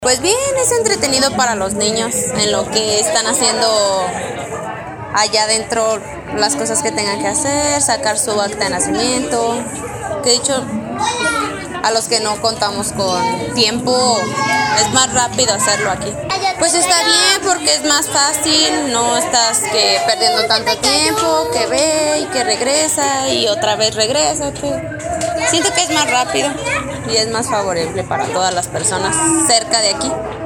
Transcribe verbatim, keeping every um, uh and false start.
Pues bien, es entretenido para los niños en lo que están haciendo allá adentro, las cosas que tengan que hacer, sacar su acta de nacimiento, que de hecho a los que no contamos con tiempo es más rápido hacerlo aquí. Pues está bien porque es más fácil, no estás que perdiendo tanto tiempo, que ve y que regresa y otra vez regresa. Que siento que es más rápido y es más favorable para todas las personas cerca de aquí.